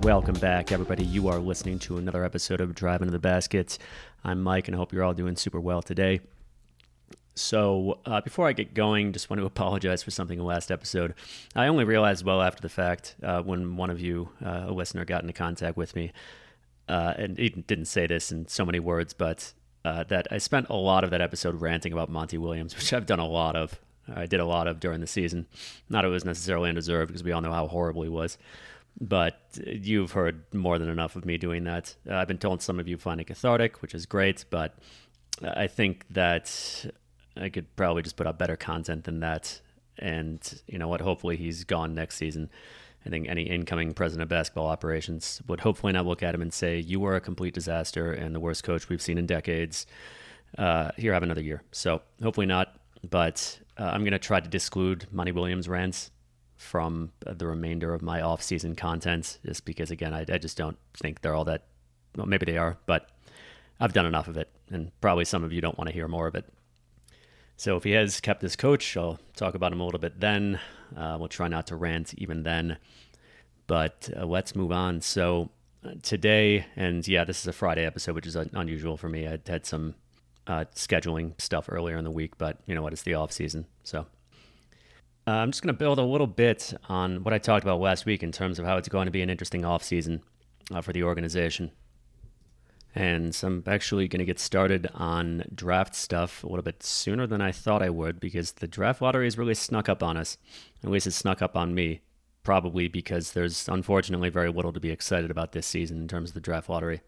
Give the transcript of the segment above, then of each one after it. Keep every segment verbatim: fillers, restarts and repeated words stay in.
Welcome back, everybody. You are listening to another episode of Driving to the Basket. I'm Mike, and I hope you're all doing super well today. So, uh, before I get going, just want to apologize for something in the last episode. I only realized well after the fact uh, when one of you, uh, a listener, got into contact with me, uh, and he didn't say this in so many words, but uh, that I spent a lot of that episode ranting about Monty Williams, which I've done a lot of. I did a lot of during the season. Not that it was necessarily undeserved, because we all know how horrible he was. But you've heard more than enough of me doing that. Uh, I've been told some of you find it cathartic, which is great, but I think that I could probably just put out better content than that. And you know what? Hopefully he's gone next season. I think any incoming president of basketball operations would hopefully not look at him and say, you were a complete disaster and the worst coach we've seen in decades. Uh, here, have another year. So hopefully not. But uh, I'm going to try to disclude Monty Williams rants from the remainder of my off-season content, just because, again, I, I just don't think they're all that, well, maybe they are, but I've done enough of it, and probably some of you don't want to hear more of it. So if he has kept his coach, I'll talk about him a little bit then. Uh, we'll try not to rant even then, but uh, let's move on. So uh, today, and yeah, this is a Friday episode, which is uh, unusual for me. I had some uh, scheduling stuff earlier in the week, but you know what, it's the off-season, so... Uh, I'm just going to build a little bit on what I talked about last week in terms of how it's going to be an interesting offseason uh, for the organization. And I'm actually going to get started on draft stuff a little bit sooner than I thought I would, because the draft lottery has really snuck up on us. At least it snuck up on me, probably because there's unfortunately very little to be excited about this season in terms of the draft lottery.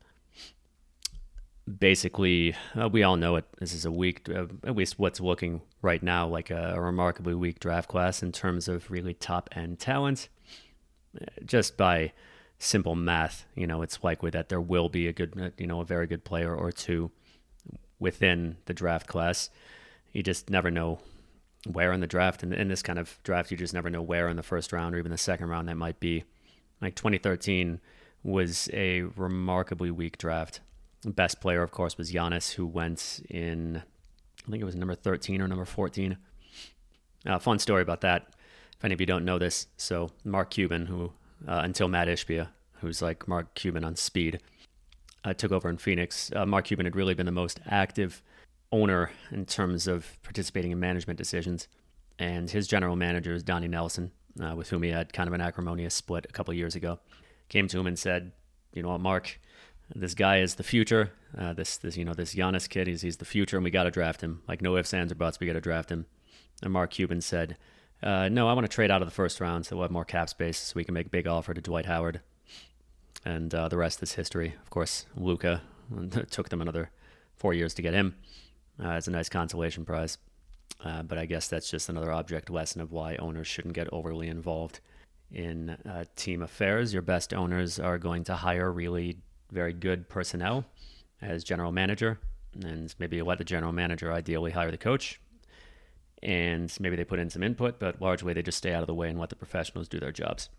Basically, uh, we all know it. This is a weak, uh, at least what's looking right now like a, a remarkably weak draft class in terms of really top-end talent. Just by simple math, you know, it's likely that there will be a good, you know, a very good player or two within the draft class. You just never know where in the draft. And in this kind of draft, you just never know where in the first round or even the second round that might be. Like twenty thirteen was a remarkably weak draft. Best player, of course, was Giannis, who went in, I think it was number thirteen or number fourteen. Uh, fun story about that, if any of you don't know this. So Mark Cuban, who uh, until Matt Ishbia, who's like Mark Cuban on speed, uh, took over in Phoenix. Uh, Mark Cuban had really been the most active owner in terms of participating in management decisions. And his general manager is Donnie Nelson, uh, with whom he had kind of an acrimonious split a couple of years ago. Came to him and said, you know what, Mark, this guy is the future. Uh, this, this, you know, this Giannis kid, he's, he's the future, and we got to draft him. Like, no ifs, ands, or buts, we got to draft him. And Mark Cuban said, uh, no, I want to trade out of the first round so we'll have more cap space so we can make a big offer to Dwight Howard. And uh, the rest is history. Of course, Luka, it took them another four years to get him. Uh, it's a nice consolation prize. Uh, but I guess that's just another object lesson of why owners shouldn't get overly involved in uh, team affairs. Your best owners are going to hire really very good personnel as general manager, and maybe let the general manager ideally hire the coach, and maybe they put in some input, but largely they just stay out of the way and let the professionals do their jobs.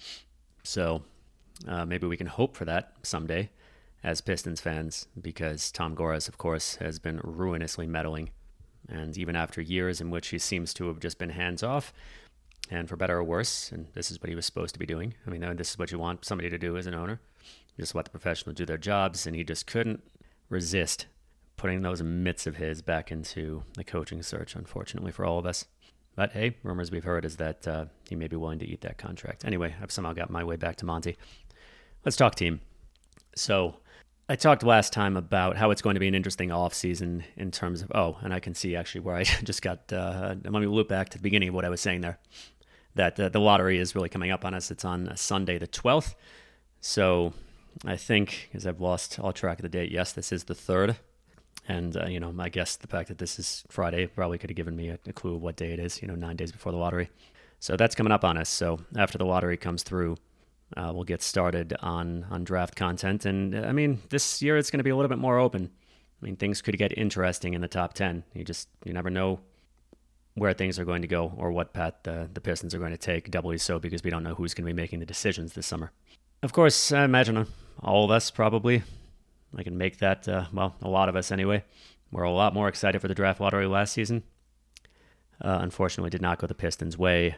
So uh, maybe we can hope for that someday as Pistons fans, because Tom Gores, of course, has been ruinously meddling, and even after years in which he seems to have just been hands-off, and for better or worse, and this is what he was supposed to be doing. I mean, this is what you want somebody to do as an owner. Just let the professionals do their jobs, and he just couldn't resist putting those mitts of his back into the coaching search, unfortunately for all of us. But hey, rumors we've heard is that uh, he may be willing to eat that contract. Anyway, I've somehow got my way back to Monty. Let's talk team. So I talked last time about how it's going to be an interesting offseason in terms of, oh, and I can see actually where I just got, uh, let me loop back to the beginning of what I was saying there, that uh, the lottery is really coming up on us. It's on Sunday the twelfth. So I think, as I've lost all track of the date, yes, this is the third. And, uh, you know, I guess the fact that this is Friday probably could have given me a, a clue of what day it is, you know, nine days before the lottery. So that's coming up on us. So after the lottery comes through, uh, we'll get started on, on draft content. And, uh, I mean, this year it's going to be a little bit more open. I mean, things could get interesting in the top ten. You just, you never know where things are going to go or what path the, the Pistons are going to take, doubly so because we don't know who's going to be making the decisions this summer. Of course, I imagine all of us probably, I can make that, uh, well, a lot of us anyway, were a lot more excited for the draft lottery last season. Uh, unfortunately, did not go the Pistons' way.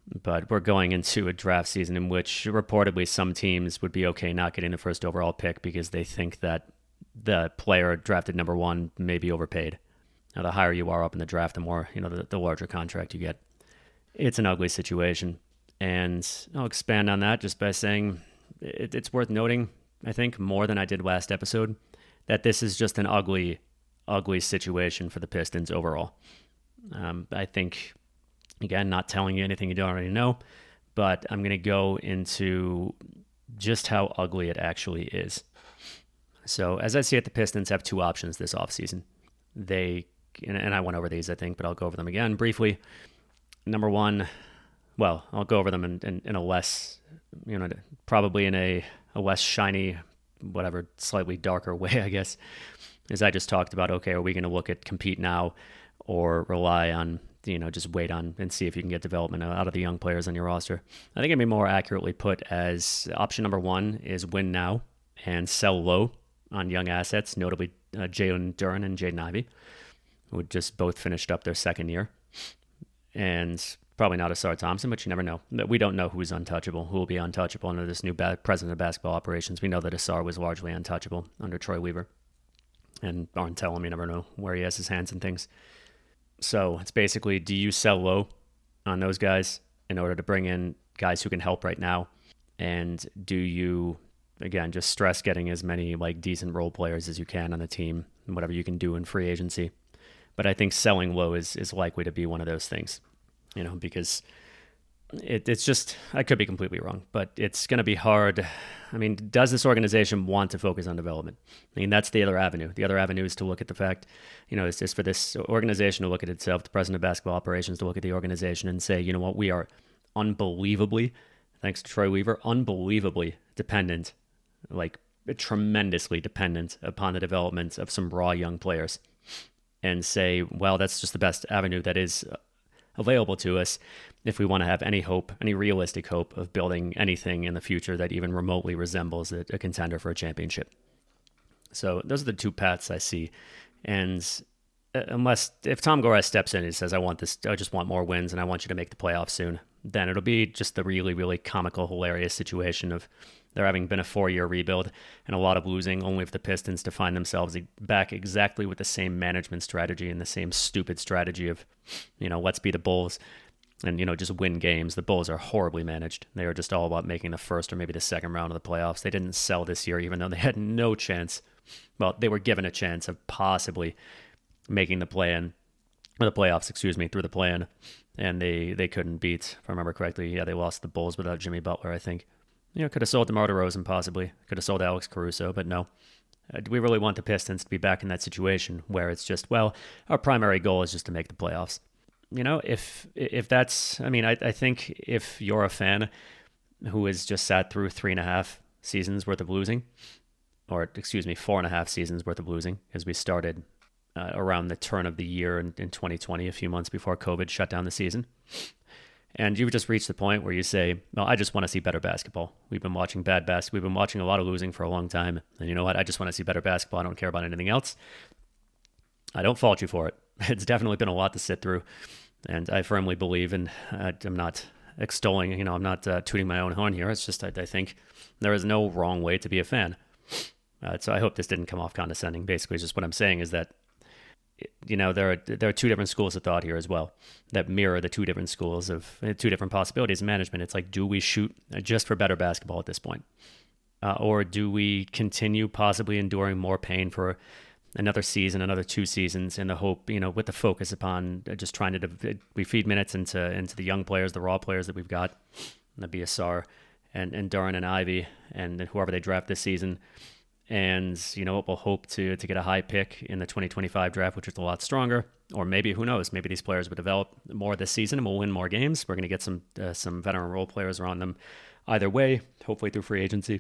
But we're going into a draft season in which reportedly some teams would be okay not getting the first overall pick because they think that the player drafted number one may be overpaid. Now, the higher you are up in the draft, the more, you know, the, the larger contract you get. It's an ugly situation. And I'll expand on that just by saying it, it's worth noting, I think, more than I did last episode, that this is just an ugly, ugly situation for the Pistons overall. Um, I think, again, not telling you anything you don't already know, but I'm going to go into just how ugly it actually is. So, as I see it, the Pistons have two options this offseason. They, and I went over these, I think, but I'll go over them again briefly. Number one, well, I'll go over them in, in, in a less, you know, probably in a, a less shiny, whatever, slightly darker way, I guess. As I just talked about, okay, are we going to look at compete now or rely on, you know, just wait on and see if you can get development out of the young players on your roster? I think it'd be more accurately put as option number one is win now and sell low on young assets, notably uh, Jalen Duren and Jaden Ivey, who just both finished up their second year. And probably not Ausar Thompson, but you never know. We don't know who's untouchable, who will be untouchable under this new ba- president of basketball operations. We know that Ausar was largely untouchable under Troy Weaver. And Arn Tellem, you never know where he has his hands and things. So it's basically, do you sell low on those guys in order to bring in guys who can help right now? And do you, again, just stress getting as many like decent role players as you can on the team and whatever you can do in free agency? But I think selling low is, is likely to be one of those things, you know, because it, it's just, I could be completely wrong, but it's going to be hard. I mean, does this organization want to focus on development? I mean, that's the other avenue. The other avenue is to look at the fact, you know, it's just for this organization to look at itself, the president of basketball operations to look at the organization and say, you know what, we are unbelievably, thanks to Troy Weaver, unbelievably dependent, like tremendously dependent upon the development of some raw young players. And say, well, that's just the best avenue that is available to us if we want to have any hope, any realistic hope of building anything in the future that even remotely resembles a, a contender for a championship. So those are the two paths I see. And unless, if Tom Gores steps in and says, I want this, I just want more wins and I want you to make the playoffs soon, then it'll be just the really, really comical, hilarious situation of there having been a four-year rebuild and a lot of losing, only for the Pistons to find themselves back exactly with the same management strategy and the same stupid strategy of, you know, let's be the Bulls and, you know, just win games. The Bulls are horribly managed. They are just all about making the first or maybe the second round of the playoffs. They didn't sell this year, even though they had no chance. Well, they were given a chance of possibly making the play-in, or the playoffs, excuse me, through the play-in, and they, they couldn't beat, if I remember correctly, yeah, they lost the Bulls without Jimmy Butler, I think. You know, could have sold DeMar DeRozan possibly. Could have sold Alex Caruso, but no. Uh, do we really want the Pistons to be back in that situation where it's just, well, our primary goal is just to make the playoffs? You know, if if that's, I mean, I, I think if you're a fan who has just sat through three and a half seasons worth of losing, or excuse me, four and a half seasons worth of losing, as we started uh, around the turn of the year in, in twenty twenty, a few months before COVID shut down the season. And you've just reached the point where you say, well, I just want to see better basketball. We've been watching bad basketball. We've been watching a lot of losing for a long time. And you know what? I just want to see better basketball. I don't care about anything else. I don't fault you for it. It's definitely been a lot to sit through. And I firmly believe, and I'm not extolling, you know, I'm not uh, tooting my own horn here. It's just I, I think there is no wrong way to be a fan. Uh, so I hope this didn't come off condescending. Basically, just what I'm saying is that, you know, there are there are two different schools of thought here as well that mirror the two different schools of two different possibilities of management. It's like, do we shoot just for better basketball at this point? Uh, or do we continue possibly enduring more pain for another season, another two seasons in the hope, you know, with the focus upon just trying to, we feed minutes into into the young players, the raw players that we've got, the B S R and, and Duren and Ivy and whoever they draft this season. And, you know, we'll hope to to get a high pick in the twenty twenty-five draft, which is a lot stronger. Or maybe, who knows, maybe these players will develop more this season and we'll win more games. We're going to get some uh, some veteran role players around them either way, hopefully through free agency.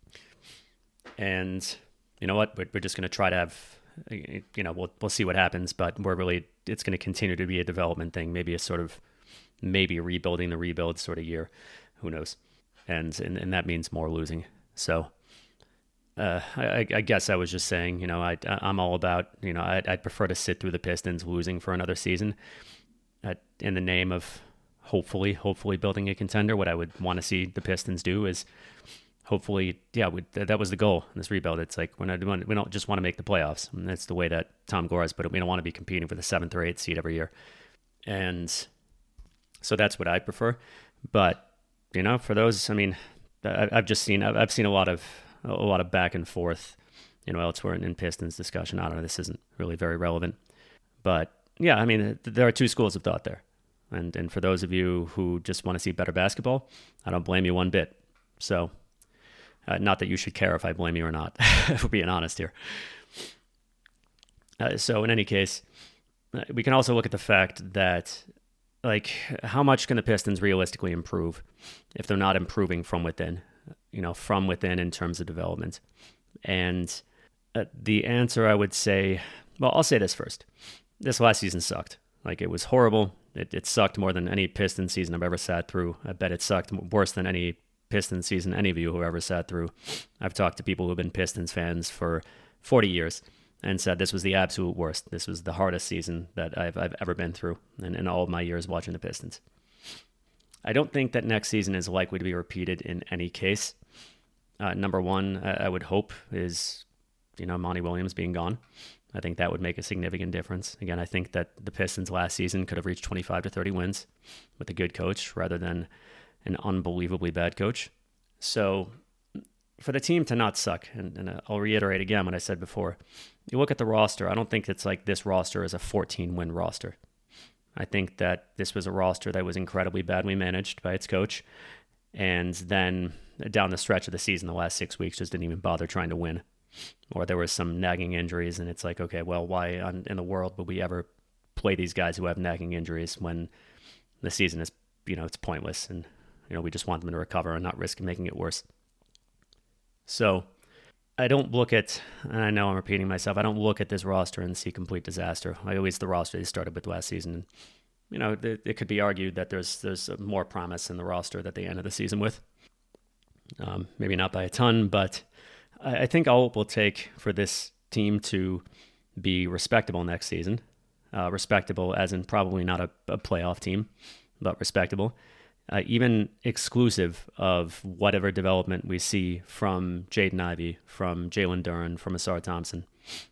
And you know what? We're, we're just going to try to have, you know, we'll we'll see what happens. But we're really, it's going to continue to be a development thing, maybe a sort of, maybe rebuilding the rebuild sort of year. Who knows? And and, and that means more losing. So... Uh, I, I guess I was just saying, you know, I, I'm all about, you know, I'd, I'd prefer to sit through the Pistons losing for another season at, in the name of hopefully, hopefully building a contender. What I would want to see the Pistons do is hopefully, yeah, we, that was the goal in this rebuild. It's like we're not, we don't just want to make the playoffs. And that's the way that Tom Gore has put it. We don't want to be competing for the seventh or eighth seed every year. And so that's what I prefer. But, you know, for those, I mean, I've just seen, I've seen a lot of, a lot of back and forth, you know, elsewhere in Pistons discussion. I don't know, this isn't really very relevant. But yeah, I mean, there are two schools of thought there. And and for those of you who just want to see better basketball, I don't blame you one bit. So, uh, not that you should care if I blame you or not, if we're being honest here. Uh, so in any case, uh, we can also look at the fact that, like, how much can the Pistons realistically improve if they're not improving from within, you know, from within in terms of development? And uh, the answer, I would say, well, I'll say this first. This last season sucked. Like, it was horrible. It, it sucked more than any Pistons season I've ever sat through. I bet it sucked worse than any Pistons season any of you have ever sat through. I've talked to people who've been Pistons fans for forty years and said this was the absolute worst. This was the hardest season that I've, I've ever been through in, in all of my years watching the Pistons. I don't think that next season is likely to be repeated in any case. Uh, number one, I, I would hope is, you know, Monty Williams being gone. I think that would make a significant difference. Again, I think that the Pistons last season could have reached twenty-five to thirty wins with a good coach rather than an unbelievably bad coach. So for the team to not suck, and, and I'll reiterate again what I said before, you look at the roster, I don't think it's like this roster is a fourteen-win roster. I think that this was a roster that was incredibly badly managed by its coach, and then down the stretch of the season, the last six weeks, just didn't even bother trying to win. Or there was some nagging injuries, and it's like, okay, well, why on, in the world would we ever play these guys who have nagging injuries when the season is, you know, it's pointless, and, you know, we just want them to recover and not risk making it worse. So I don't look at, and I know I'm repeating myself, I don't look at this roster and see complete disaster. I always the roster they started with last season. And, you know, it, it could be argued that there's there's more promise in the roster that they ended the season with. Um, maybe not by a ton, but I think all it will take for this team to be respectable next season, uh, respectable as in probably not a, a playoff team, but respectable, uh, even exclusive of whatever development we see from Jaden Ivey, from Jalen Duren, from Ausar Thompson.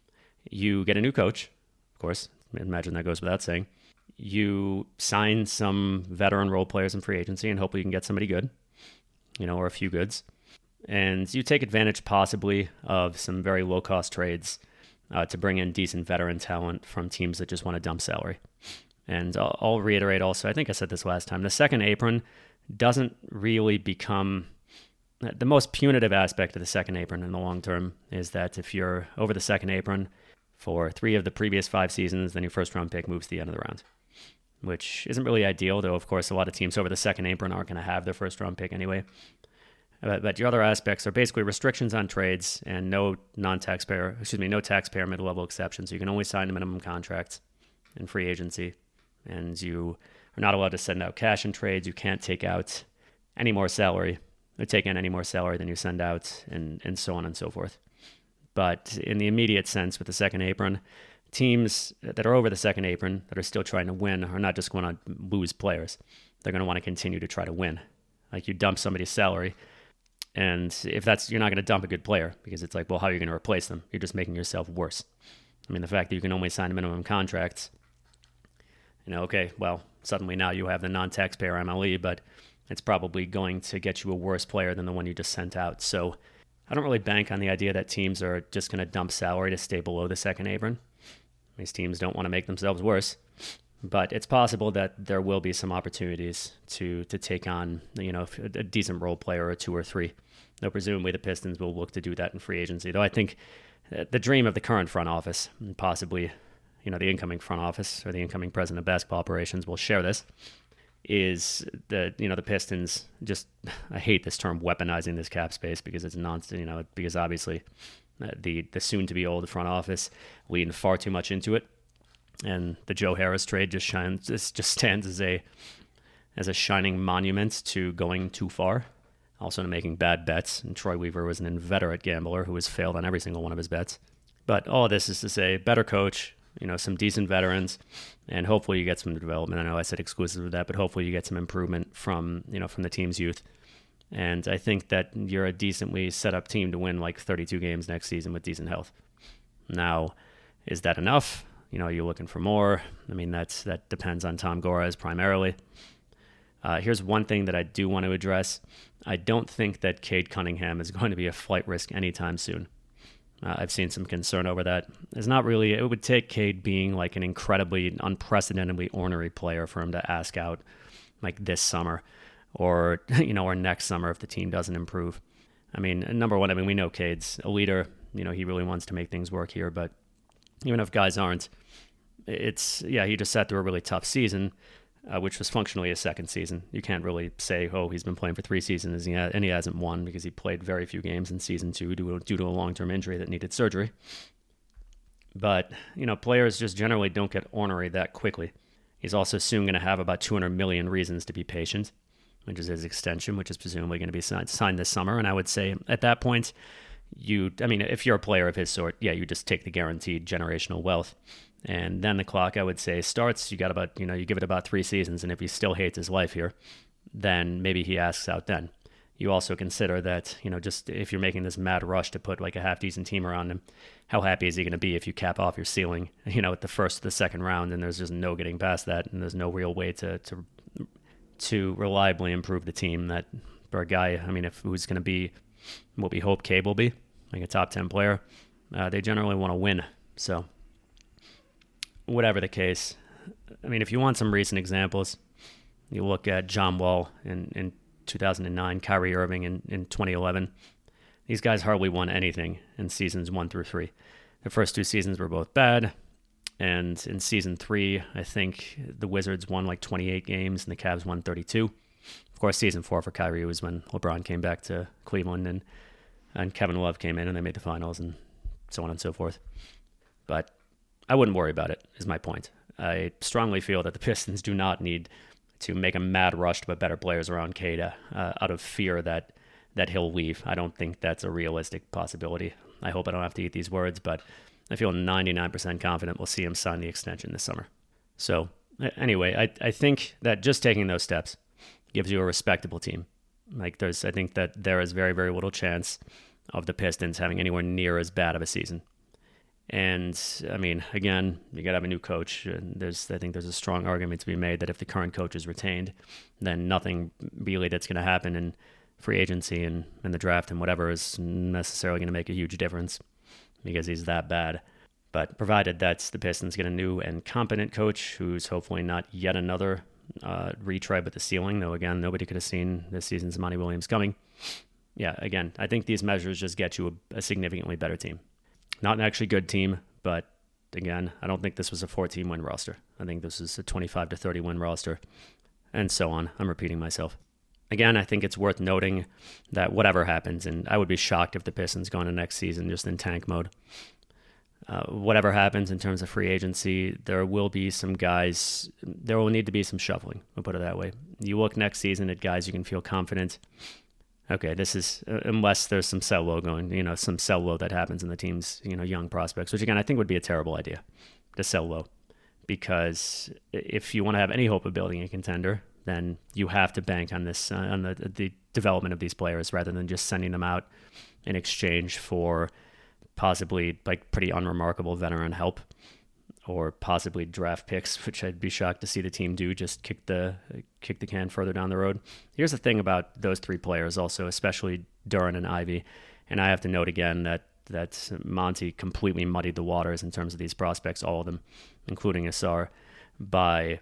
You get a new coach, of course, I imagine that goes without saying. You sign some veteran role players in free agency and hopefully you can get somebody good, you know, or a few goods. And you take advantage possibly of some very low-cost trades uh, to bring in decent veteran talent from teams that just want to dump salary. And I'll, I'll reiterate also, I think I said this last time, the second apron doesn't really become... The most punitive aspect of the second apron in the long term is that if you're over the second apron for three of the previous five seasons, then your first-round pick moves to the end of the round, which isn't really ideal, though, of course, a lot of teams over the second apron aren't going to have their first-round pick anyway. But, but your other aspects are basically restrictions on trades and no non-taxpayer, excuse me, no taxpayer mid-level exceptions. So you can only sign minimum contracts in free agency, and you are not allowed to send out cash in trades. You can't take out any more salary, or take in any more salary than you send out, and, and so on and so forth. But in the immediate sense, with the second apron, teams that are over the second apron that are still trying to win are not just going to lose players. They're going to want to continue to try to win. Like, you dump somebody's salary, and if that's, you're not going to dump a good player because it's like, well, how are you going to replace them? You're just making yourself worse. I mean, the fact that you can only sign minimum contracts, you know, okay, well, suddenly now you have the non-taxpayer M L E, but it's probably going to get you a worse player than the one you just sent out. So I don't really bank on the idea that teams are just going to dump salary to stay below the second apron. These teams don't want to make themselves worse. But it's possible that there will be some opportunities to to take on, you know, a decent role player or two or three. Though presumably the Pistons will look to do that in free agency. Though I think the dream of the current front office, and possibly, you know, the incoming front office or the incoming president of basketball operations will share this, is that, you know, the Pistons just, I hate this term, weaponizing this cap space, because it's nonsense, you know, because obviously the the soon to be old front office lean far too much into it. And the Joe Harris trade just shines, just stands as a as a shining monument to going too far, also to making bad bets. And Troy Weaver was an inveterate gambler who has failed on every single one of his bets. But all of this is to say, better coach, you know, some decent veterans, and hopefully you get some development. I know I said exclusive of that, but hopefully you get some improvement from, you know, from the team's youth. And I think that you're a decently set up team to win like thirty-two games next season with decent health. Now, is that enough? You know, are you looking for more? I mean, that's that depends on Tom Gores primarily. Uh, here's one thing that I do want to address. I don't think that Cade Cunningham is going to be a flight risk anytime soon. Uh, I've seen some concern over that. It's not really, it would take Cade being like an incredibly, unprecedentedly ornery player for him to ask out like this summer or, you know, or next summer if the team doesn't improve. I mean, number one, I mean, we know Cade's a leader. You know, he really wants to make things work here, but even if guys aren't, it's, yeah, he just sat through a really tough season, uh, which was functionally a second season. You can't really say, oh, he's been playing for three seasons and he hasn't won, because he played very few games in season two due to, due to a long-term injury that needed surgery. But, you know, players just generally don't get ornery that quickly. He's also soon going to have about two hundred million reasons to be patient, which is his extension, which is presumably going to be signed, signed this summer. And I would say at that point, you, I mean, if you're a player of his sort, yeah, you just take the guaranteed generational wealth. And then the clock, I would say, starts. You got about, you know, you give it about three seasons. And if he still hates his life here, then maybe he asks out then. You also consider that, you know, just if you're making this mad rush to put like a half decent team around him, how happy is he going to be if you cap off your ceiling, you know, at the first or the second round, and there's just no getting past that, and there's no real way to to to reliably improve the team that for a guy, I mean, if who's going to be what we hope Cade will be, like a top ten player, uh, they generally want to win. So whatever the case, I mean, if you want some recent examples, you look at John Wall in, in two thousand nine, Kyrie Irving in, in twenty eleven. These guys hardly won anything in seasons one through three. The first two seasons were both bad. And in season three, I think the Wizards won like twenty-eight games and the Cavs won thirty-two. Of course, season four for Kyrie was when LeBron came back to Cleveland and, and Kevin Love came in and they made the finals and so on and so forth. But I wouldn't worry about it, is my point. I strongly feel that the Pistons do not need to make a mad rush to put better players around Cade uh, out of fear that, that he'll leave. I don't think that's a realistic possibility. I hope I don't have to eat these words, but I feel ninety-nine percent confident we'll see him sign the extension this summer. So anyway, I, I think that just taking those steps gives you a respectable team. Like there's, I think that there is very, very little chance of the Pistons having anywhere near as bad of a season. And I mean, again, you got to have a new coach. And there's, I think there's a strong argument to be made that if the current coach is retained, then nothing really that's going to happen in free agency and in the draft and whatever is necessarily going to make a huge difference because he's that bad. But provided that's the Pistons get a new and competent coach who's hopefully not yet another uh, retread with the ceiling, though again, nobody could have seen this season's Monty Williams coming. Yeah, again, I think these measures just get you a, a significantly better team. Not an actually good team, but again, I don't think this was a fourteen win roster. I think this is a twenty-five to thirty win roster, and so on. I'm repeating myself. Again, I think it's worth noting that whatever happens, and I would be shocked if the Pistons go into next season just in tank mode. Uh, whatever happens in terms of free agency, there will be some guys, there will need to be some shuffling, we'll put it that way. You look next season at guys you can feel confident. Okay, this is, uh, unless there's some sell low going, you know, some sell low that happens in the team's, you know, young prospects, which again, I think would be a terrible idea to sell low. Because if you want to have any hope of building a contender, then you have to bank on this, uh, on the, the development of these players rather than just sending them out in exchange for possibly like pretty unremarkable veteran help or possibly draft picks, which I'd be shocked to see the team do, just kick the kick the can further down the road. Here's the thing about those three players also, especially Duren and Ivey, and I have to note again that that Monty completely muddied the waters in terms of these prospects, all of them, including Asar, by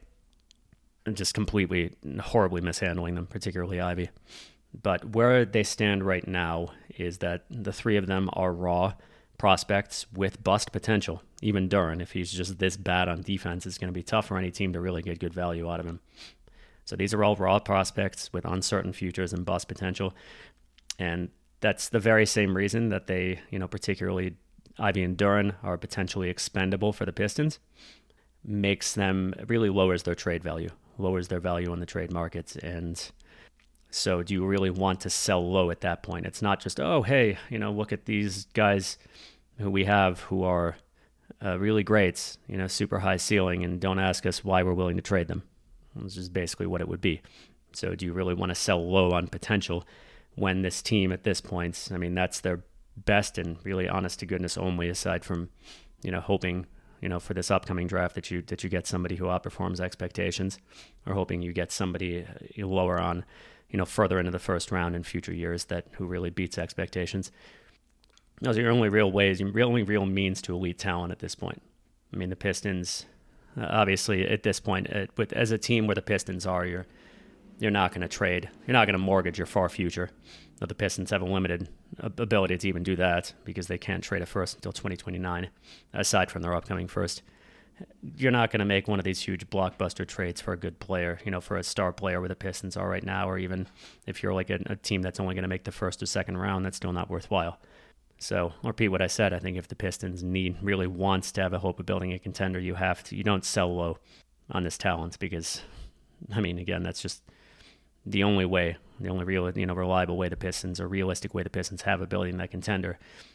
just completely, horribly mishandling them, particularly Ivey. But where they stand right now is that the three of them are raw prospects with bust potential. Even Duren, if he's just this bad on defense, it's going to be tough for any team to really get good value out of him. So these are all raw prospects with uncertain futures and bust potential. And that's the very same reason that they, you know, particularly Ivey and Duren are potentially expendable for the Pistons. Makes them, really lowers their trade value, lowers their value on the trade markets. And so do you really want to sell low at that point? It's not just, oh, hey, you know, look at these guys who we have who are uh, really great, you know, super high ceiling, and don't ask us why we're willing to trade them. This is basically what it would be. So do you really want to sell low on potential when this team at this point, I mean, that's their best and really honest to goodness only, aside from, you know, hoping, you know, for this upcoming draft that you that you get somebody who outperforms expectations, or hoping you get somebody lower on, you know, further into the first round in future years that who really beats expectations. Those are your only real ways, your only real means to elite talent at this point. I mean, the Pistons, uh, obviously at this point, uh, with as a team where the Pistons are, you're you're not going to trade, you're not going to mortgage your far future. Now, the Pistons have a limited ability to even do that because they can't trade a first until twenty twenty-nine, aside from their upcoming first. You're not going to make one of these huge blockbuster trades for a good player, you know, for a star player where the Pistons are right now, or even if you're like a, a team that's only going to make the first or second round, that's still not worthwhile. So I'll repeat what I said. I think if the Pistons need really wants to have a hope of building a contender, you have to, you don't sell low on this talent because, I mean, again, that's just the only way, the only real, you know, reliable way the Pistons, or realistic way the Pistons have a building that contender,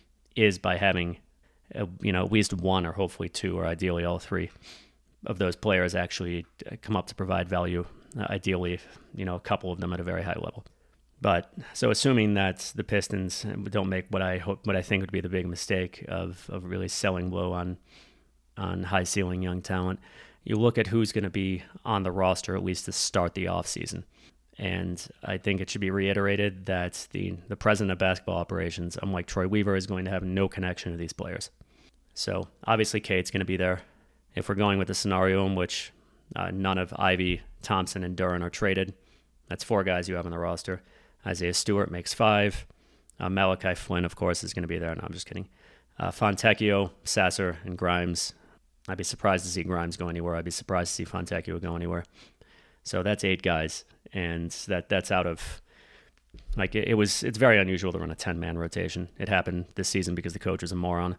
is by having, a, you know, at least one or hopefully two, or ideally all three of those players actually come up to provide value. Uh, ideally, you know, a couple of them at a very high level. But so assuming that the Pistons don't make what I hope, what I think would be the big mistake of of really selling low on on high ceiling young talent, you look at who's going to be on the roster at least to start the offseason. And I think it should be reiterated that the, the president of basketball operations, unlike Troy Weaver, is going to have no connection to these players. So obviously Cade's going to be there. If we're going with the scenario in which uh, none of Ivy, Thompson, and Duren are traded, that's four guys you have on the roster. Isaiah Stewart makes five. Uh, Malachi Flynn, of course, is going to be there. No, I'm just kidding. Uh, Fontecchio, Sasser, and Grimes. I'd be surprised to see Grimes go anywhere. I'd be surprised to see Fontecchio go anywhere. So that's eight guys, and that that's out of, like, it, it was, it's very unusual to run a ten-man rotation. It happened this season because the coach was a moron,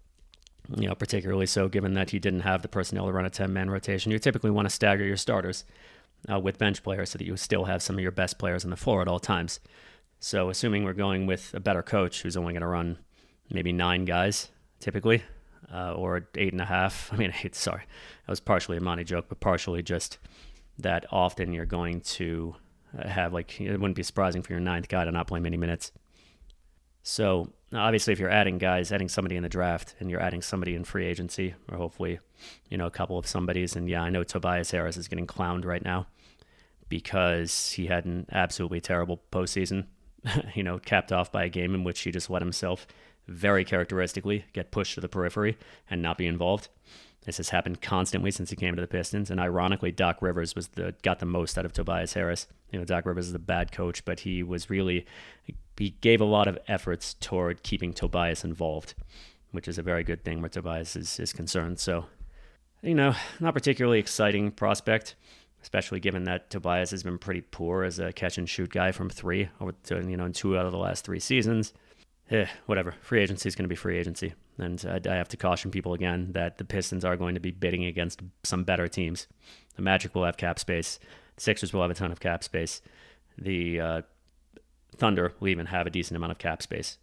you know, particularly so given that he didn't have the personnel to run a ten-man rotation. You typically want to stagger your starters uh, with bench players so that you still have some of your best players on the floor at all times. So assuming we're going with a better coach who's only going to run maybe nine guys, typically, uh, or eight and a half. I mean, eight, sorry, that was partially a Monty joke, but partially just that often you're going to have, like, it wouldn't be surprising for your ninth guy to not play many minutes. So obviously if you're adding guys, adding somebody in the draft, and you're adding somebody in free agency, or hopefully, you know, a couple of somebodies, and yeah, I know Tobias Harris is getting clowned right now because he had an absolutely terrible postseason, you know, capped off by a game in which he just let himself very characteristically get pushed to the periphery and not be involved. This has happened constantly since he came to the Pistons, and ironically, Doc Rivers was the got the most out of Tobias Harris. You know, Doc Rivers is a bad coach, but he was really, he gave a lot of efforts toward keeping Tobias involved, which is a very good thing where Tobias is, is concerned. So, you know, not particularly exciting prospect, especially given that Tobias has been pretty poor as a catch and shoot guy from three, over to, you know, in two out of the last three seasons. Eh, whatever. Free agency is going to be free agency. And I, I have to caution people again that the Pistons are going to be bidding against some better teams. The Magic will have cap space. The Sixers will have a ton of cap space. The uh, Thunder will even have a decent amount of cap space.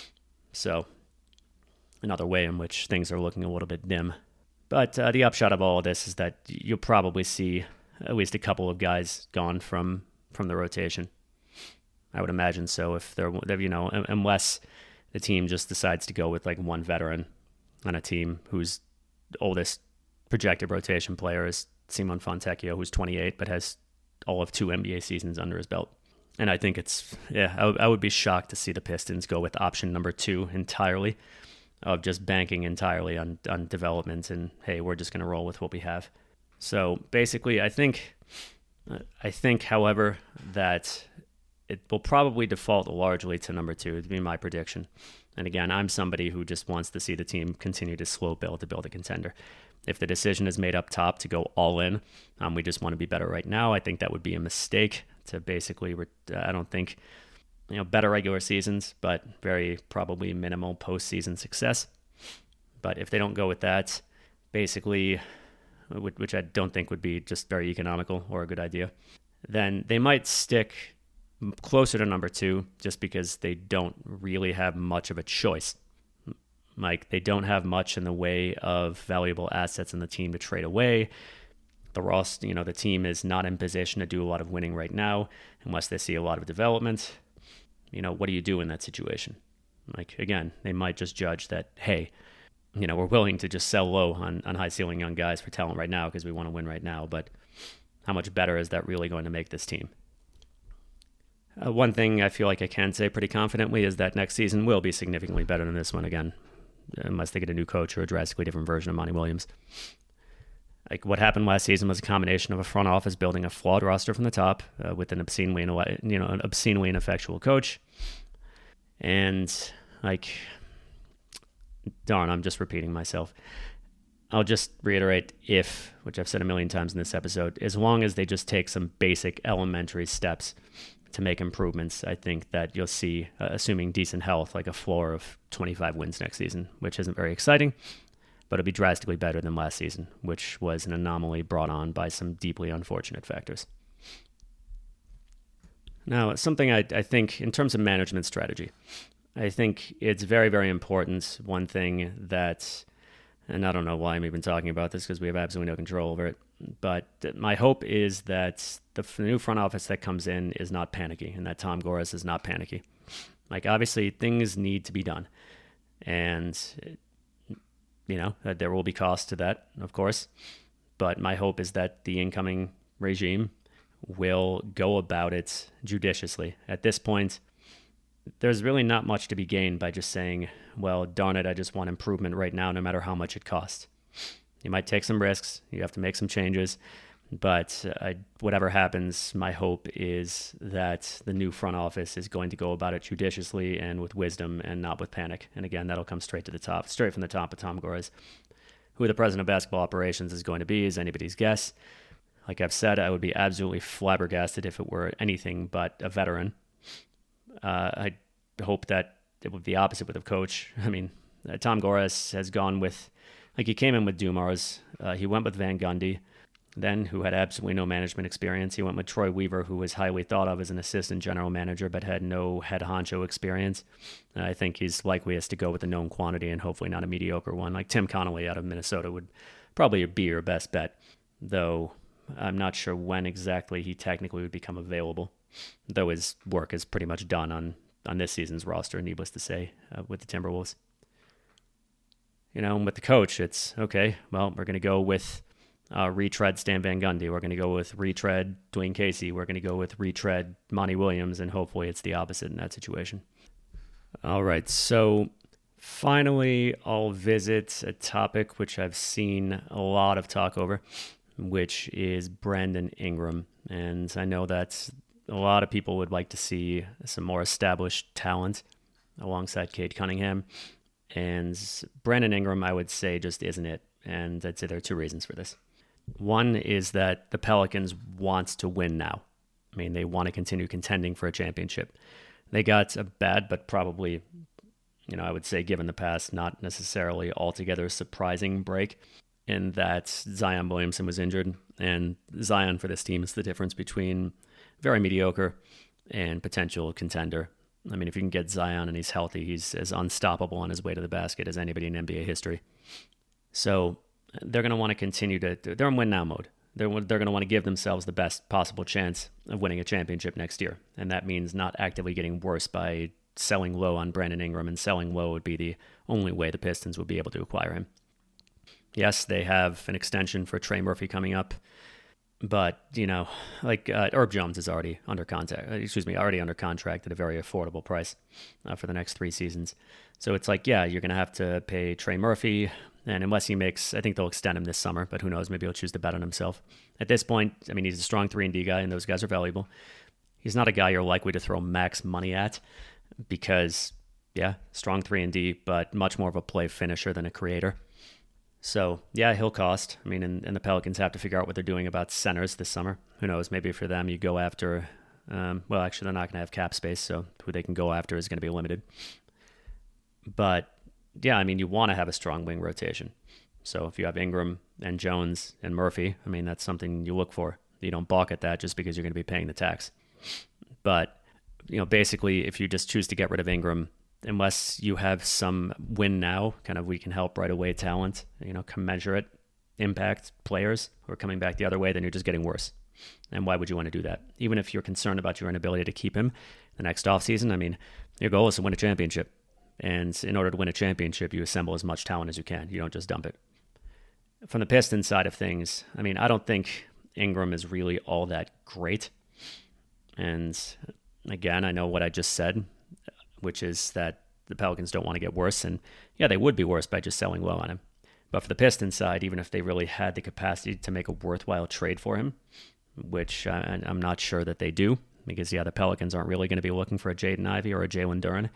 So another way in which things are looking a little bit dim. But uh, the upshot of all of this is that you'll probably see at least a couple of guys gone from, from the rotation. I would imagine so, if they're, you know, unless the team just decides to go with like one veteran on a team whose oldest projected rotation player is Simon Fontecchio, who's twenty-eight, but has all of two N B A seasons under his belt. And I think it's, yeah, I, w- I would be shocked to see the Pistons go with option number two entirely, of just banking entirely on, on development and, hey, we're just going to roll with what we have. So basically, I think, I think, however, that it will probably default largely to number two. It'd be my prediction. And again, I'm somebody who just wants to see the team continue to slow build to build a contender. If the decision is made up top to go all in, um, we just want to be better right now, I think that would be a mistake to basically, re- I don't think, you know, better regular seasons, but very probably minimal postseason success. But if they don't go with that, basically, which I don't think would be just very economical or a good idea, then they might stick closer to number two just because they don't really have much of a choice. Like, they don't have much in the way of valuable assets in the team to trade away. The roster, you know, the team is not in position to do a lot of winning right now unless they see a lot of development. You know, what do you do in that situation? Like, again, they might just judge that, hey, you know, we're willing to just sell low on, on high ceiling young guys for talent right now because we want to win right now. But how much better is that really going to make this team? Uh, one thing I feel like I can say pretty confidently is that next season will be significantly better than this one again, unless they get a new coach or a drastically different version of Monty Williams. Like, what happened last season was a combination of a front office building a flawed roster from the top uh, with an obscenely, you know, an obscenely ineffectual coach. And, like, darn, I'm just repeating myself. I'll just reiterate if, which I've said a million times in this episode, as long as they just take some basic elementary steps to make improvements, I think that you'll see, uh, assuming decent health, like a floor of twenty-five wins next season, which isn't very exciting, but it'll be drastically better than last season, which was an anomaly brought on by some deeply unfortunate factors. Now, something I, I think in terms of management strategy, I think it's very, very important. One thing that, and I don't know why I'm even talking about this because we have absolutely no control over it, but my hope is that the new front office that comes in is not panicky and that Tom Gores is not panicky. Like, obviously, things need to be done. And, you know, there will be costs to that, of course. But my hope is that the incoming regime will go about it judiciously. At this point, there's really not much to be gained by just saying, well, darn it, I just want improvement right now, no matter how much it costs. You might take some risks. You have to make some changes. But uh, whatever happens, my hope is that the new front office is going to go about it judiciously and with wisdom and not with panic. And again, that'll come straight to the top, straight from the top of Tom Gores. Who the president of basketball operations is going to be is anybody's guess. Like I've said, I would be absolutely flabbergasted if it were anything but a veteran. Uh, I hope that it would be the opposite with a coach. I mean, uh, Tom Gores has gone with, like he came in with Dumars. Uh, he went with Van Gundy, then who had absolutely no management experience. He went with Troy Weaver, who was highly thought of as an assistant general manager, but had no head honcho experience. And I think he's likeliest to go with a known quantity and hopefully not a mediocre one. Like Tim Connolly out of Minnesota would probably be your best bet, though I'm not sure when exactly he technically would become available, though his work is pretty much done on, on this season's roster, needless to say, uh, with the Timberwolves. You know, and with the coach, it's, okay, well, we're going to go with uh, retread Stan Van Gundy. We're going to go with retread Dwayne Casey. We're going to go with retread Monty Williams, and hopefully it's the opposite in that situation. All right, so finally, I'll visit a topic which I've seen a lot of talk over, which is Brandon Ingram. And I know that a lot of people would like to see some more established talent alongside Cade Cunningham. And Brandon Ingram, I would say, just isn't it. And I'd say there are two reasons for this. One is that the Pelicans want to win now. I mean, they want to continue contending for a championship. They got a bad, but probably, you know, I would say given the past, not necessarily altogether surprising break in that Zion Williamson was injured. And Zion for this team is the difference between very mediocre and potential contender. I mean, if you can get Zion and he's healthy, he's as unstoppable on his way to the basket as anybody in N B A history. So they're going to want to continue to, they're in win now mode. They're, they're going to want to give themselves the best possible chance of winning a championship next year. And that means not actively getting worse by selling low on Brandon Ingram, and selling low would be the only way the Pistons would be able to acquire him. Yes, they have an extension for Trey Murphy coming up. But, you know, like uh, Herb Jones is already under contract, excuse me, already under contract at a very affordable price uh, for the next three seasons. So it's like, yeah, you're going to have to pay Trey Murphy. And unless he makes, I think they'll extend him this summer, but who knows, maybe he'll choose to bet on himself. At this point, I mean, he's a strong three and D guy, and those guys are valuable. He's not a guy you're likely to throw max money at because, yeah, strong three and D, but much more of a play finisher than a creator. So, yeah, he'll cost. I mean, and, and the Pelicans have to figure out what they're doing about centers this summer. Who knows? Maybe for them, you go after, um, well, actually, they're not going to have cap space, so who they can go after is going to be limited. But, yeah, I mean, you want to have a strong wing rotation. So if you have Ingram and Jones and Murphy, I mean, that's something you look for. You don't balk at that just because you're going to be paying the tax. But, you know, basically, if you just choose to get rid of Ingram, unless you have some win now, kind of we can help right away talent, you know, commensurate impact players who are coming back the other way, then you're just getting worse. And why would you want to do that? Even if you're concerned about your inability to keep him the next offseason, I mean, your goal is to win a championship. And in order to win a championship, you assemble as much talent as you can. You don't just dump it. From the Pistons side of things, I mean, I don't think Ingram is really all that great. And again, I know what I just said, which is that the Pelicans don't want to get worse. And yeah, they would be worse by just selling low on him. But for the Pistons side, even if they really had the capacity to make a worthwhile trade for him, which I, I'm not sure that they do, because yeah, the Pelicans aren't really going to be looking for a Jaden Ivey or a Jalen Duren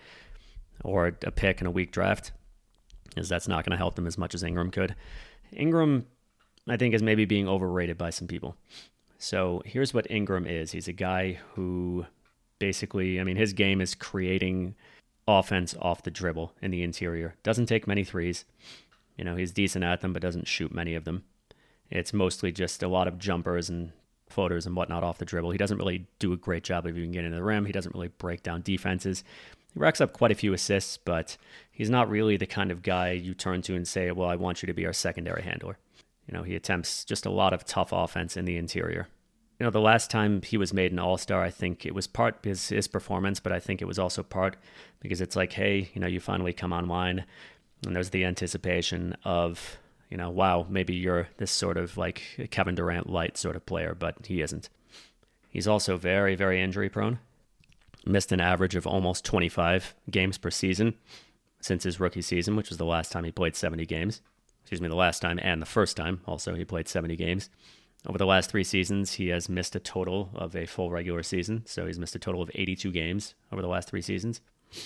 or a pick in a weak draft, because that's not going to help them as much as Ingram could. Ingram, I think, is maybe being overrated by some people. So here's what Ingram is. He's a guy who basically, I mean, his game is creating offense off the dribble in the interior. Doesn't take many threes. You know, he's decent at them, but doesn't shoot many of them. It's mostly just a lot of jumpers and floaters and whatnot off the dribble. He doesn't really do a great job of even getting to the rim. He doesn't really break down defenses. He racks up quite a few assists, but he's not really the kind of guy you turn to and say, well, I want you to be our secondary handler. You know, he attempts just a lot of tough offense in the interior. You know, the last time he was made an all-star, I think it was part his, his performance, but I think it was also part because it's like, hey, you know, you finally come online, and there's the anticipation of, you know, wow, maybe you're this sort of like Kevin Durant light sort of player, but he isn't. He's also very, very injury prone. Missed an average of almost twenty-five games per season since his rookie season, which was the last time he played seventy games. Excuse me, the last time and the first time also he played seventy games. Over the last three seasons, he has missed a total of a full regular season. So he's missed a total of eighty-two games over the last three seasons.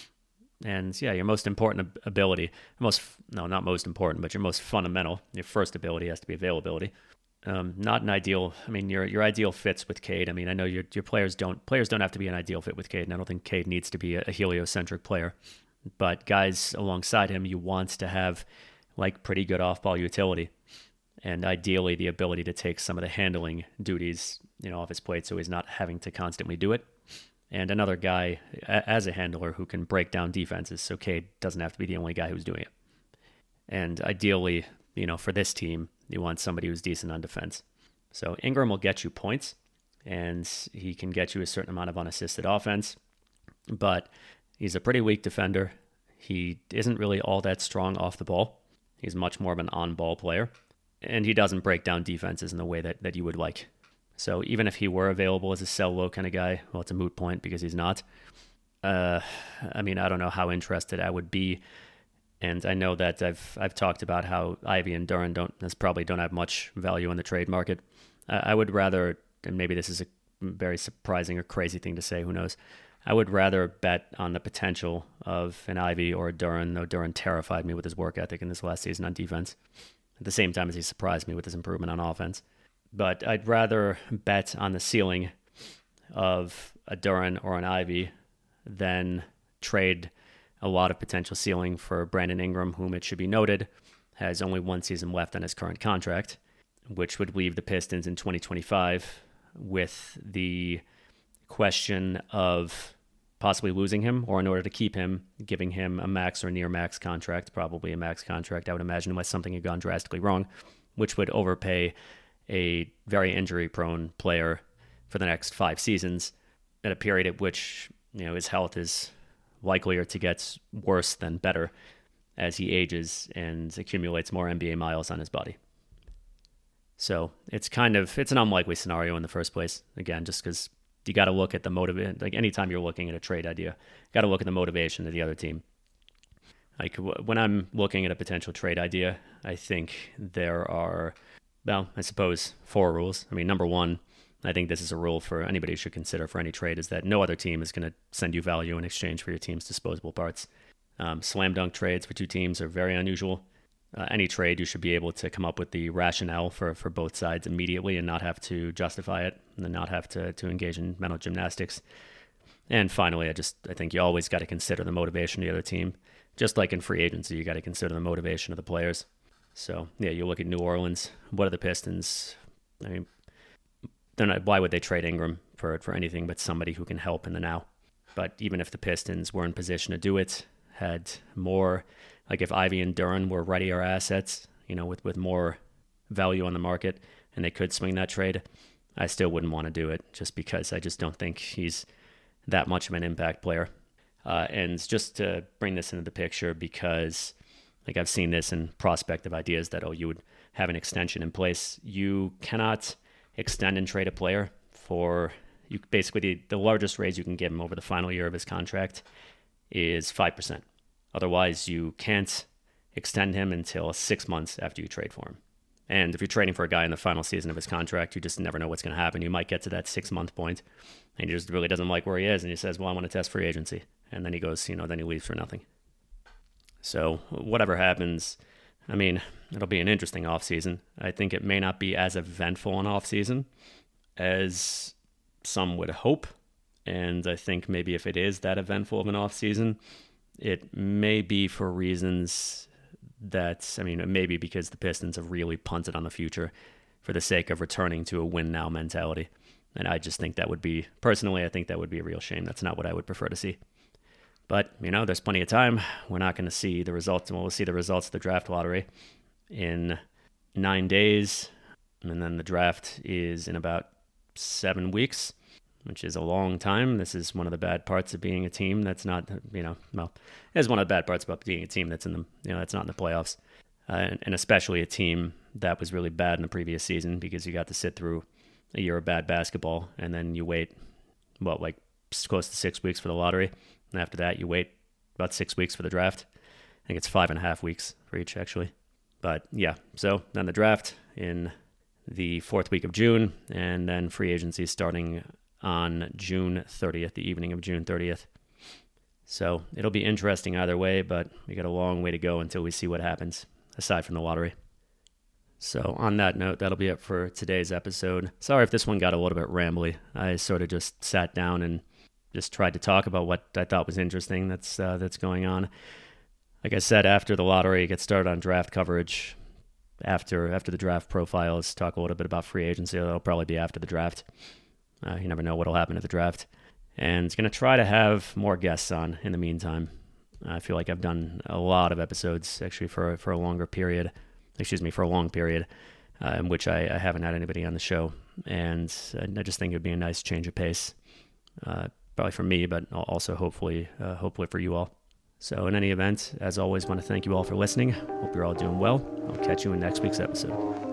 And yeah, your most important ability, most no, not most important, but your most fundamental, your first ability has to be availability. Um, not an ideal. I mean, your your ideal fits with Cade. I mean, I know your your players don't players don't have to be an ideal fit with Cade, and I don't think Cade needs to be a, a heliocentric player. But guys alongside him, you want to have like pretty good off-ball utility, and ideally the ability to take some of the handling duties, you know, off his plate, so he's not having to constantly do it. And another guy a, as a handler who can break down defenses, so Cade doesn't have to be the only guy who's doing it. And ideally, you know, for this team, you want somebody who's decent on defense. So Ingram will get you points, and he can get you a certain amount of unassisted offense, but he's a pretty weak defender. He isn't really all that strong off the ball. He's much more of an on-ball player, and he doesn't break down defenses in the way that, that you would like. So even if he were available as a sell low kind of guy, well, it's a moot point because he's not. Uh, I mean, I don't know how interested I would be. And I know that I've I've talked about how Ivey and Duren don't probably don't have much value in the trade market. Uh, I would rather, and maybe this is a very surprising or crazy thing to say, who knows? I would rather bet on the potential of an Ivey or a Duren, though Duren terrified me with his work ethic in this last season on defense, at the same time as he surprised me with his improvement on offense. But I'd rather bet on the ceiling of a Duren or an Ivey than trade a lot of potential ceiling for Brandon Ingram, whom it should be noted has only one season left on his current contract, which would leave the Pistons in twenty twenty-five with the question of possibly losing him, or in order to keep him, giving him a max or near max contract, probably a max contract, I would imagine, unless something had gone drastically wrong, which would overpay a very injury-prone player for the next five seasons at a period at which, you know, his health is likelier to get worse than better as he ages and accumulates more N B A miles on his body. So it's kind of, it's an unlikely scenario in the first place. Again, just because you got to look at the motivation, like anytime you're looking at a trade idea, got to look at the motivation of the other team. Like when I'm looking at a potential trade idea, I think there are, well, I suppose four rules. I mean, number one, I think this is a rule for anybody should consider for any trade, is that no other team is going to send you value in exchange for your team's disposable parts. Um, slam dunk trades for two teams are very unusual. Uh, any trade, you should be able to come up with the rationale for, for both sides immediately and not have to justify it and then not have to, to engage in mental gymnastics. And finally, I just I think you always got to consider the motivation of the other team. Just like in free agency, you got to consider the motivation of the players. So, yeah, you look at New Orleans. What are the Pistons? I mean, they're not, why would they trade Ingram for for anything but somebody who can help in the now? But even if the Pistons were in position to do it, had more, like if Ivy and Duran were readier assets, you know, with, with more value on the market and they could swing that trade, I still wouldn't want to do it just because I just don't think he's that much of an impact player. Uh, and just to bring this into the picture, because like I've seen this in prospective ideas that, oh, you would have an extension in place. You cannot extend and trade a player for, you basically, the, the largest raise you can give him over the final year of his contract is five percent. Otherwise, you can't extend him until six months after you trade for him. And if you're trading for a guy in the final season of his contract, you just never know what's going to happen. You might get to that six-month point, and he just really doesn't like where he is, and he says, well, I want to test free agency. And then he goes, you know, then he leaves for nothing. So whatever happens, I mean, it'll be an interesting offseason. I think it may not be as eventful an offseason as some would hope. And I think maybe if it is that eventful of an offseason, it may be for reasons that, I mean, it may be because the Pistons have really punted on the future for the sake of returning to a win-now mentality. And I just think that would be, personally, I think that would be a real shame. That's not what I would prefer to see. But, you know, there's plenty of time. We're not going to see the results. Well, we'll see the results of the draft lottery in nine days. And then the draft is in about seven weeks, which is a long time. This is one of the bad parts of being a team that's not, you know, well, it's one of the bad parts about being a team that's in the, you know, that's not in the playoffs. Uh, and, and especially a team that was really bad in the previous season, because you got to sit through a year of bad basketball and then you wait, what, like close to six weeks for the lottery. And after that, you wait about six weeks for the draft. I think it's five and a half weeks for each, actually. But yeah, so then the draft in the fourth week of June, and then free agency starting on June thirtieth, the evening of June thirtieth. So it'll be interesting either way, but we got a long way to go until we see what happens, aside from the lottery. So on that note, that'll be it for today's episode. Sorry if this one got a little bit rambly. I sort of just sat down and just tried to talk about what I thought was interesting that's uh, that's going on. Like I said, after the lottery, get started on draft coverage. After after the draft profiles, talk a little bit about free agency. It'll probably be after the draft. Uh, you never know what'll happen at the draft. And it's going to try to have more guests on in the meantime. I feel like I've done a lot of episodes, actually, for, for a longer period. Excuse me, for a long period, uh, in which I, I haven't had anybody on the show. And I just think it would be a nice change of pace. Uh, Probably for me, but also hopefully uh, hopefully for you all. So in any event, as always, want to thank you all for listening. Hope you're all doing well. I'll catch you in next week's episode.